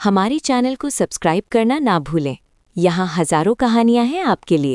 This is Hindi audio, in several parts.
हमारे चैनल को सब्सक्राइब करना ना भूलें। यहाँ हजारों कहानियां हैं आपके लिए।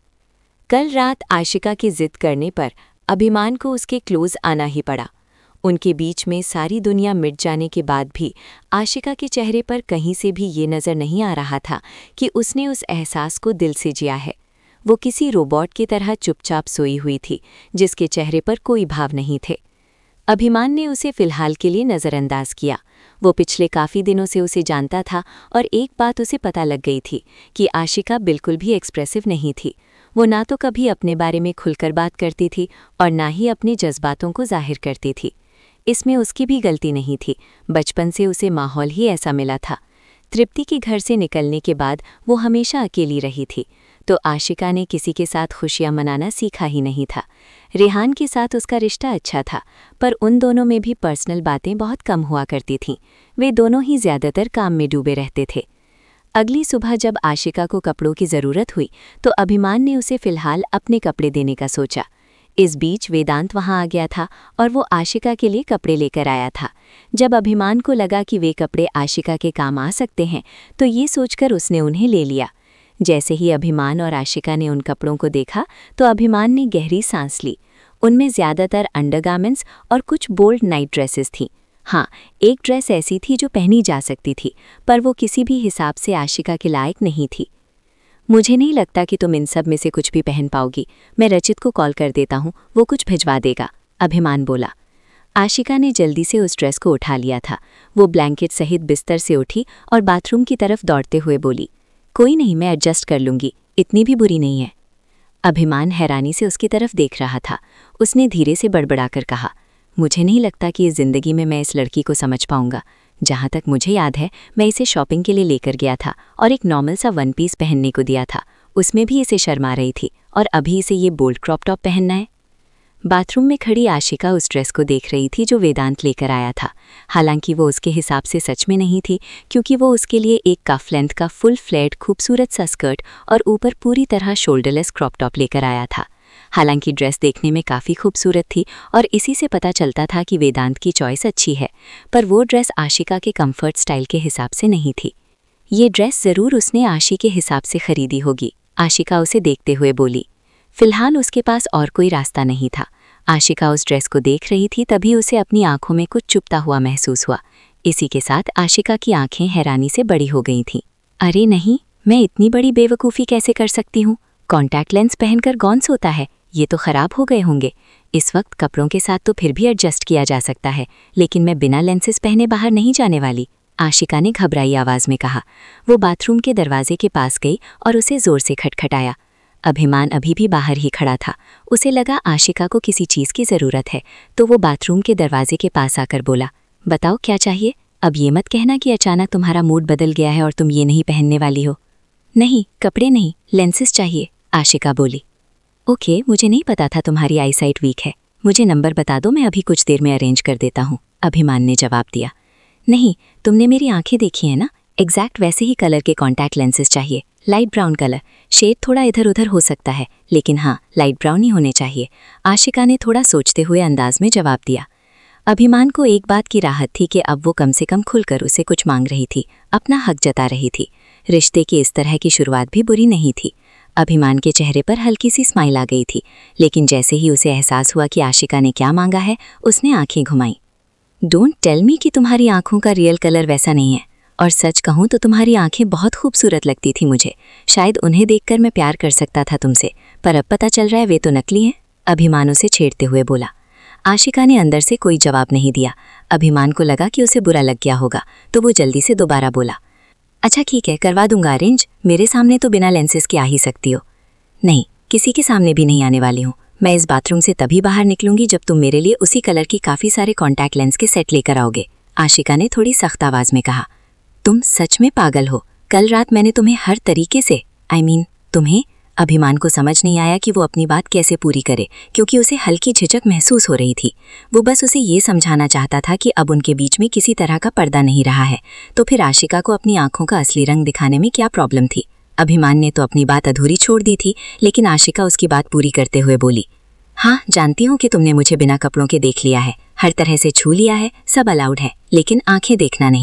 कल रात आशिका की जिद करने पर अभिमान को उसके क्लोज आना ही पड़ा। उनके बीच में सारी दुनिया मिट जाने के बाद भी आशिका के चेहरे पर कहीं से भी ये नज़र नहीं आ रहा था कि उसने उस एहसास को दिल से जिया है। वो किसी रोबोट की तरह चुपचाप सोई हुई थी, जिसके चेहरे पर कोई भाव नहीं थे। अभिमान ने उसे फिलहाल के लिए नज़रअंदाज किया। वो पिछले काफ़ी दिनों से उसे जानता था और एक बात उसे पता लग गई थी कि आशिका बिल्कुल भी एक्सप्रेसिव नहीं थी। वो ना तो कभी अपने बारे में खुलकर बात करती थी और ना ही अपने जज्बातों को जाहिर करती थी। इसमें उसकी भी गलती नहीं थी, बचपन से उसे माहौल ही ऐसा मिला था। तृप्ति के घर से निकलने के बाद वो हमेशा अकेली रही थी, तो आशिका ने किसी के साथ खुशियां मनाना सीखा ही नहीं था। रेहान के साथ उसका रिश्ता अच्छा था, पर उन दोनों में भी पर्सनल बातें बहुत कम हुआ करती थीं। वे दोनों ही ज़्यादातर काम में डूबे रहते थे। अगली सुबह जब आशिका को कपड़ों की ज़रूरत हुई तो अभिमान ने उसे फ़िलहाल अपने कपड़े देने का सोचा। इस बीच वेदांत वहाँ आ गया था और वो आशिका के लिए कपड़े लेकर आया था। जब अभिमान को लगा कि वे कपड़े आशिका के काम आ सकते हैं, तो ये सोचकर उसने उन्हें ले लिया। जैसे ही अभिमान और आशिका ने उन कपड़ों को देखा तो अभिमान ने गहरी सांस ली। उनमें ज़्यादातर अंडरगारमेंट्स और कुछ बोल्ड नाइट ड्रेसेस थीं। हाँ, एक ड्रेस ऐसी थी जो पहनी जा सकती थी, पर वो किसी भी हिसाब से आशिका के लायक नहीं थी। मुझे नहीं लगता कि तुम इन सब में से कुछ भी पहन पाओगी। मैं रचित को कॉल कर देता हूँ, वो कुछ भिजवा देगा, अभिमान बोला। आशिका ने जल्दी से उस ड्रेस को उठा लिया था। वो ब्लैंकेट सहित बिस्तर से उठी और बाथरूम की तरफ दौड़ते हुए बोली, कोई नहीं, मैं एडजस्ट कर लूँगी, इतनी भी बुरी नहीं है। अभिमान हैरानी से उसकी तरफ देख रहा था। उसने धीरे से बड़बड़ाकर कहा, मुझे नहीं लगता कि इस जिंदगी में मैं इस लड़की को समझ पाऊंगा। जहाँ तक मुझे याद है, मैं इसे शॉपिंग के लिए लेकर गया था और एक नॉर्मल सा वन पीस पहनने को दिया था। उसमें भी इसे शर्मा रही थी और अभी इसे ये बोल्ड क्रॉप टॉप पहनना है। बाथरूम में खड़ी आशिका उस ड्रेस को देख रही थी जो वेदांत लेकर आया था। हालांकि वो उसके हिसाब से सच में नहीं थी, क्योंकि वो उसके लिए एक कफ लेंथ का फुल फ्लैट खूबसूरत सा स्कर्ट और ऊपर पूरी तरह शोल्डरलेस क्रॉप टॉप लेकर आया था। हालांकि ड्रेस देखने में काफ़ी खूबसूरत थी और इसी से पता चलता था कि वेदांत की चॉइस अच्छी है, पर वो ड्रेस आशिका के कंफर्ट स्टाइल के हिसाब से नहीं थी। ये ड्रेस ज़रूर उसने आशी के हिसाब से खरीदी होगी, आशिका उसे देखते हुए बोली। फिलहाल उसके पास और कोई रास्ता नहीं था। आशिका उस ड्रेस को देख रही थी, तभी उसे अपनी आंखों में कुछ चुभता हुआ महसूस हुआ। इसी के साथ आशिका की आंखें हैरानी से बड़ी हो गई थीं। अरे नहीं, मैं इतनी बड़ी बेवकूफ़ी कैसे कर सकती हूँ? कॉन्टैक्ट लेंस पहनकर कौन सोता है? ये तो ख़राब हो गए होंगे। इस वक्त कपड़ों के साथ तो फिर भी एडजस्ट किया जा सकता है, लेकिन मैं बिना लेंसेज पहने बाहर नहीं जाने वाली, आशिका ने घबराई आवाज़ में कहा। वो बाथरूम के दरवाजे के पास गई और उसे ज़ोर से खटखटाया। अभिमान अभी भी बाहर ही खड़ा था। उसे लगा आशिका को किसी चीज़ की ज़रूरत है, तो वो बाथरूम के दरवाजे के पास आकर बोला, बताओ क्या चाहिए? अब ये मत कहना कि अचानक तुम्हारा मूड बदल गया है और तुम ये नहीं पहनने वाली हो। नहीं, कपड़े नहीं, लेंसेज चाहिए, आशिका बोली। ओके, मुझे नहीं पता था तुम्हारी आईसाइट वीक है। मुझे नंबर बता दो, मैं अभी कुछ देर में अरेंज कर देता हूँ, अभिमान ने जवाब दिया। नहीं, तुमने मेरी आंखें देखी हैं ना, एग्जैक्ट वैसे ही कलर के कॉन्टैक्ट लेंसेज चाहिए, लाइट ब्राउन कलर। शेड थोड़ा इधर उधर हो सकता है, लेकिन हाँ, लाइट ब्राउन ही होने चाहिए, आशिका ने थोड़ा सोचते हुए अंदाज में जवाब दिया। अभिमान को एक बात की राहत थी कि अब वो कम से कम खुलकर उसे कुछ मांग रही थी, अपना हक जता रही थी। रिश्ते की इस तरह की शुरुआत भी बुरी नहीं थी। अभिमान के चेहरे पर हल्की सी स्माइल आ गई थी, लेकिन जैसे ही उसे एहसास हुआ कि आशिका ने क्या मांगा है, उसने आंखें घुमाई। डोंट टेल मी कि तुम्हारी आंखों का रियल कलर वैसा नहीं है। और सच कहूँ तो तुम्हारी आंखें बहुत खूबसूरत लगती थी मुझे। शायद उन्हें देखकर मैं प्यार कर सकता था तुमसे, पर अब पता चल रहा है वे तो नकली हैं, अभिमान उसे छेड़ते हुए बोला। आशिका ने अंदर से कोई जवाब नहीं दिया। अभिमान को लगा कि उसे बुरा लग गया होगा, तो वो जल्दी से दोबारा बोला, अच्छा ठीक है, करवा दूंगा अरेंज। मेरे सामने तो बिना लेंसेज के आ ही सकती हो। नहीं, किसी के सामने भी नहीं आने वाली हूँ। मैं इस बाथरूम से तभी बाहर निकलूंगी जब तुम मेरे लिए उसी कलर की काफ़ी सारे कॉन्टैक्ट लेंस के सेट लेकर आओगे, आशिका ने थोड़ी सख्त आवाज़ में कहा। तुम सच में पागल हो। कल रात मैंने तुम्हें हर तरीके से तुम्हें। अभिमान को समझ नहीं आया कि वो अपनी बात कैसे पूरी करे, क्योंकि उसे हल्की झिझक महसूस हो रही थी। वो बस उसे ये समझाना चाहता था कि अब उनके बीच में किसी तरह का पर्दा नहीं रहा है, तो फिर आशिका को अपनी आंखों का असली रंग दिखाने में क्या प्रॉब्लम थी। अभिमान ने तो अपनी बात अधूरी छोड़ दी थी, लेकिन आशिका उसकी बात पूरी करते हुए बोली, हाँ, जानती हूँ कि तुमने मुझे बिना कपड़ों के देख लिया है, हर तरह से छू लिया है, सब अलाउड है, लेकिन आंखें देखना नहीं।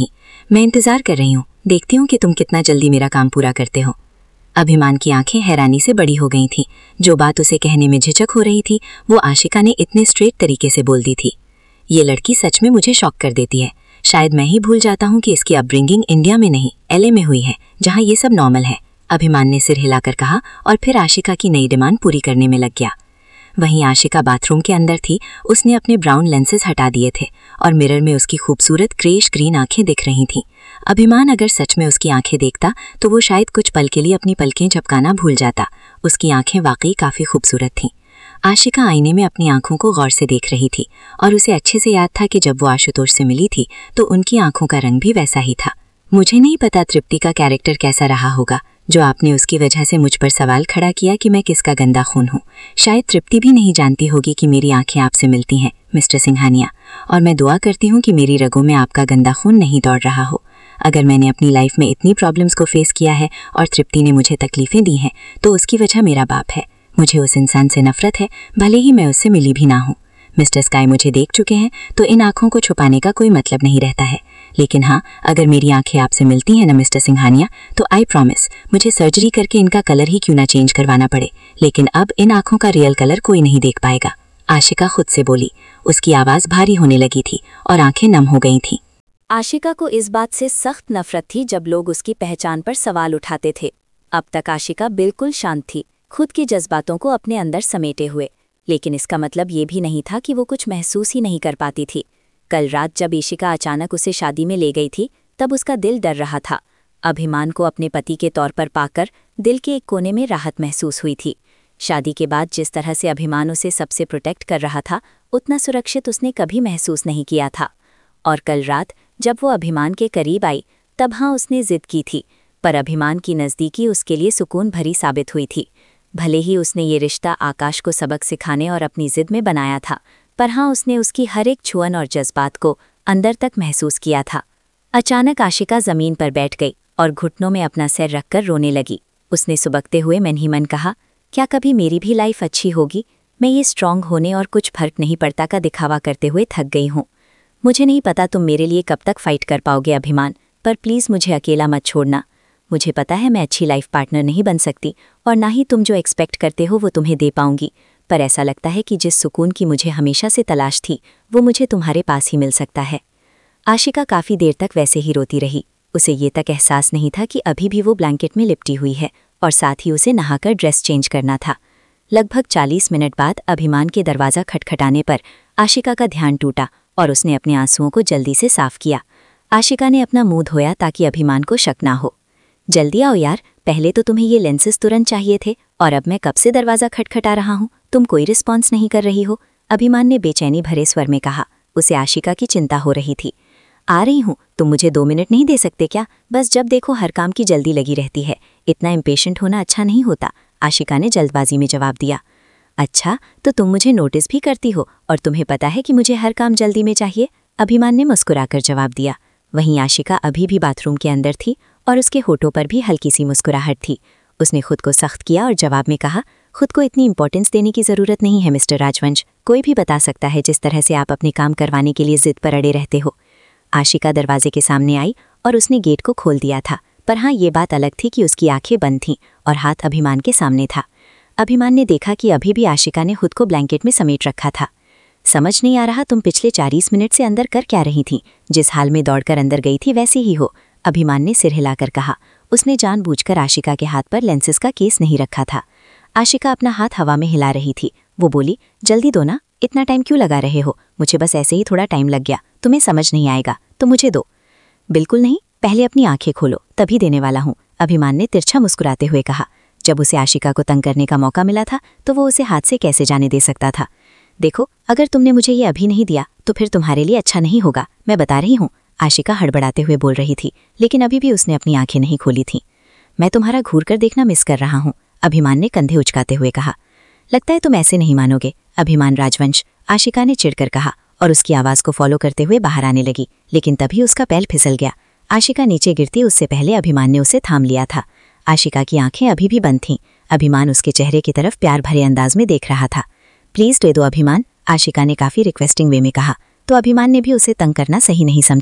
मैं इंतजार कर रही हूँ, देखती हूँ कि तुम कितना जल्दी मेरा काम पूरा करते हो। अभिमान की आंखें हैरानी से बड़ी हो गई थीं। जो बात उसे कहने में झिझक हो रही थी वो आशिका ने इतने स्ट्रेट तरीके से बोल दी थी। ये लड़की सच में मुझे शॉक कर देती है। शायद मैं ही भूल जाता हूँ कि इसकी अपब्रिंगिंग इंडिया में नहीं LA में हुई है, जहाँ ये सब नॉर्मल है। अभिमान ने सिर हिलाकर कहा और फिर आशिका की नई डिमांड पूरी करने में लग गया। वहीं आशिका बाथरूम के अंदर थी। उसने अपने ब्राउन लेंसेज हटा दिए थे और मिरर में उसकी खूबसूरत ग्रेश ग्रीन आंखें दिख रही थीं। अभिमान अगर सच में उसकी आंखें देखता तो वो शायद कुछ पल के लिए अपनी पलकें झपकाना भूल जाता। उसकी आंखें वाकई काफ़ी खूबसूरत थीं। आशिका आईने में अपनी आंखों को गौर से देख रही थी और उसे अच्छे से याद था कि जब वो आशुतोष से मिली थी तो उनकी आंखों का रंग भी वैसा ही था। मुझे नहीं पता तृप्ति का कैरेक्टर कैसा रहा होगा जो आपने उसकी वजह से मुझ पर सवाल खड़ा किया कि मैं किसका गंदा खून हूँ। शायद तृप्ति भी नहीं जानती होगी कि मेरी आंखें आपसे मिलती हैं मिस्टर सिंघानिया, और मैं दुआ करती हूँ कि मेरी रगों में आपका गंदा खून नहीं दौड़ रहा हो। अगर मैंने अपनी लाइफ में इतनी प्रॉब्लम्स को फेस किया है और तृप्ति ने मुझे तकलीफें दी हैं तो उसकी वजह मेरा बाप है। मुझे उस इंसान से नफरत है, भले ही मैं उससे मिली भी ना हूँ। मिस्टर स्काई मुझे देख चुके हैं तो इन आंखों को छुपाने का कोई मतलब नहीं रहता है। लेकिन हाँ, अगर मेरी आंखें आपसे मिलती हैं ना मिस्टर सिंघानिया, तो आई प्रॉमिस मुझे सर्जरी करके इनका कलर ही क्यों ना चेंज करवाना पड़े, लेकिन अब इन आंखों का रियल कलर कोई नहीं देख पाएगा। आशिका खुद से बोली। उसकी आवाज़ भारी होने लगी थी और आंखें नम हो गई थीं। आशिका को इस बात से सख्त नफरत थी जब लोग उसकी पहचान पर सवाल उठाते थे। अब तक आशिका बिल्कुल शांत थी, खुद के जज्बातों को अपने अंदर समेटे हुए, लेकिन इसका मतलब ये भी नहीं था कि वो कुछ महसूस ही नहीं कर पाती थी। कल रात जब ईशिका अचानक उसे शादी में ले गई थी तब उसका दिल डर रहा था। अभिमान को अपने पति के तौर पर पाकर दिल के एक कोने में राहत महसूस हुई थी। शादी के बाद जिस तरह से अभिमान उसे सबसे प्रोटेक्ट कर रहा था उतना सुरक्षित उसने कभी महसूस नहीं किया था। और कल रात जब वो अभिमान के करीब आई तब हाँ उसने जिद की थी, पर अभिमान की नज़दीकी उसके लिए सुकून भरी साबित हुई थी। भले ही उसने ये रिश्ता आकाश को सबक सिखाने और अपनी जिद में बनाया था, पर हाँ उसने उसकी हर एक छुअन और जज्बात को अंदर तक महसूस किया था। अचानक आशिका ज़मीन पर बैठ गई और घुटनों में अपना सिर रखकर रोने लगी। उसने सुबकते हुए मन ही मन कहा, क्या कभी मेरी भी लाइफ अच्छी होगी? मैं ये स्ट्रांग होने और कुछ फर्क नहीं पड़ता का दिखावा करते हुए थक गई हूँ। मुझे नहीं पता तुम मेरे लिए कब तक फाइट कर पाओगे अभिमान, पर प्लीज़ मुझे अकेला मत छोड़ना। मुझे पता है मैं अच्छी लाइफ पार्टनर नहीं बन सकती और ना ही तुम जो एक्सपेक्ट करते हो वो तुम्हें दे पाऊंगी, पर ऐसा लगता है कि जिस सुकून की मुझे हमेशा से तलाश थी वो मुझे तुम्हारे पास ही मिल सकता है। आशिका काफ़ी देर तक वैसे ही रोती रही। उसे ये तक एहसास नहीं था कि अभी भी वो ब्लैंकेट में लिपटी हुई है और साथ ही उसे नहाकर ड्रेस चेंज करना था। लगभग 40 मिनट बाद अभिमान के दरवाज़ा खटखटाने पर आशिका का ध्यान टूटा और उसने अपने आंसुओं को जल्दी से साफ किया। आशिका ने अपना मुंह धोया ताकि अभिमान को शक ना हो। जल्दी आओ यार, पहले तो तुम्हें ये लेंसेज तुरंत चाहिए थे और अब मैं कब से दरवाज़ा खटखटा रहा हूँ, तुम कोई रिस्पॉन्स नहीं कर रही हो, अभिमान ने बेचैनी भरे स्वर में कहा। उसे आशिका की चिंता हो रही थी। आ रही हूँ, तुम मुझे 2 मिनट नहीं दे सकते क्या? बस जब देखो हर काम की जल्दी लगी रहती है, इतना इम्पेशेंट होना अच्छा नहीं होता, आशिका ने जल्दबाजी में जवाब दिया। अच्छा, तो तुम मुझे नोटिस भी करती हो और तुम्हें पता है कि मुझे हर काम जल्दी में चाहिए, अभिमान ने मुस्कुराकर जवाब दिया। वहीं आशिका अभी भी बाथरूम के अंदर थी और उसके होठों पर भी हल्की सी मुस्कुराहट थी। उसने खुद को सख्त किया और जवाब में कहा, खुद को इतनी इंपॉर्टेंस देने की ज़रूरत नहीं है मिस्टर राजवंश, कोई भी बता सकता है जिस तरह से आप अपने काम करवाने के लिए जिद पर अड़े रहते हो। आशिका दरवाजे के सामने आई और उसने गेट को खोल दिया था, पर हाँ ये बात अलग थी कि उसकी आंखें बंद थीं और हाथ अभिमान के सामने था। अभिमान ने देखा कि अभी भी आशिका ने खुद को ब्लैंकेट में समेट रखा था। समझ नहीं आ रहा तुम पिछले 40 मिनट से अंदर कर क्या रही थी? जिस हाल में दौड़कर अंदर गई थी वैसे ही हो, अभिमान ने सिर हिलाकर कहा। उसने जानबूझकर आशिका के हाथ पर लेंसेज का केस नहीं रखा था। आशिका अपना हाथ हवा में हिला रही थी। वो बोली, जल्दी दो ना, इतना टाइम क्यों लगा रहे हो? मुझे बस ऐसे ही थोड़ा टाइम लग गया, तुम्हें समझ नहीं आएगा तो मुझे दो। बिल्कुल नहीं, पहले अपनी आंखें खोलो, तभी देने वाला हूँ, अभिमान ने तिरछा मुस्कुराते हुए कहा। जब उसे आशिका को तंग करने का मौका मिला था तो वो उसे हाथ से कैसे जाने दे सकता था। देखो, अगर तुमने मुझे ये अभी नहीं दिया तो फिर तुम्हारे लिए अच्छा नहीं होगा, मैं बता रही हूँ, आशिका हड़बड़ाते हुए बोल रही थी, लेकिन अभी भी उसने अपनी आंखें नहीं खोली थीं। मैं तुम्हारा घूर कर देखना मिस कर रहा हूँ, अभिमान ने कंधे उचकाते हुए कहा। लगता है तुम ऐसे नहीं मानोगे, अभिमान राजवंश, आशिका ने चिढ़कर कहा और उसकी आवाज़ को फॉलो करते हुए बाहर आने लगी, लेकिन तभी उसका पैर फिसल गया। आशिका नीचे गिरती उससे पहले अभिमान ने उसे थाम लिया था। आशिका की आंखें अभी भी बंद थीं। अभिमान उसके चेहरे की तरफ प्यार भरे अंदाज में देख रहा था। प्लीज़ दे दो अभिमान, आशिका ने काफ़ी रिक्वेस्टिंग वे में कहा, तो अभिमान ने भी उसे तंग करना सही नहीं समझा।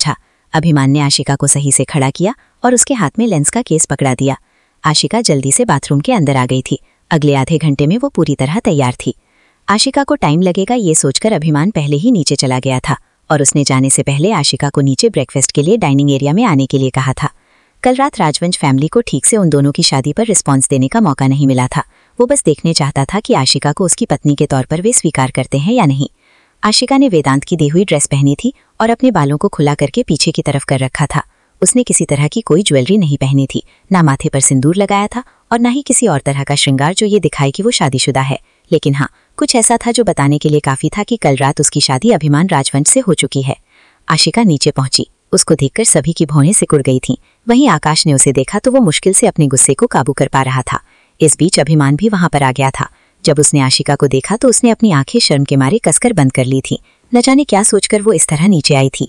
अभिमान ने आशिका को सही से खड़ा किया और उसके हाथ में लेंस का केस पकड़ा दिया। आशिका जल्दी से बाथरूम के अंदर आ गई थी। अगले आधे घंटे में वो पूरी तरह तैयार थी। आशिका को टाइम लगेगा ये सोचकर अभिमान पहले ही नीचे चला गया था और उसने जाने से पहले आशिका को नीचे ब्रेकफास्ट के लिए डाइनिंग एरिया में आने के लिए कहा था। कल रात राजवंश फैमिली को ठीक से उन दोनों की शादी पर रिस्पॉन्स देने का मौका नहीं मिला था। वो बस देखने चाहता था कि आशिका को उसकी पत्नी के तौर पर वे स्वीकार करते हैं या नहीं। आशिका ने वेदांत की दी हुई ड्रेस पहनी थी और अपने बालों को खुला करके पीछे की तरफ कर रखा था। उसने किसी तरह की कोई ज्वेलरी नहीं पहनी थी, ना माथे पर सिंदूर लगाया था और ना ही किसी और तरह का श्रृंगार जो ये दिखाए कि वो शादीशुदा है। लेकिन हाँ, कुछ ऐसा था जो बताने के लिए काफी था कि कल रात उसकी शादी अभिमान राजवंश से हो चुकी है। आशिका नीचे पहुंची। उसको देखकर सभी की भौहें सिकुड़ गई थीं। वहीं आकाश ने उसे देखा तो वो मुश्किल से अपने गुस्से को काबू कर पा रहा था। इस बीच अभिमान भी वहां पर आ गया था। जब उसने आशिका को देखा तो उसने अपनी आंखें शर्म के मारे कसकर बंद कर ली थी। न जाने क्या सोचकर वो इस तरह नीचे आई थी।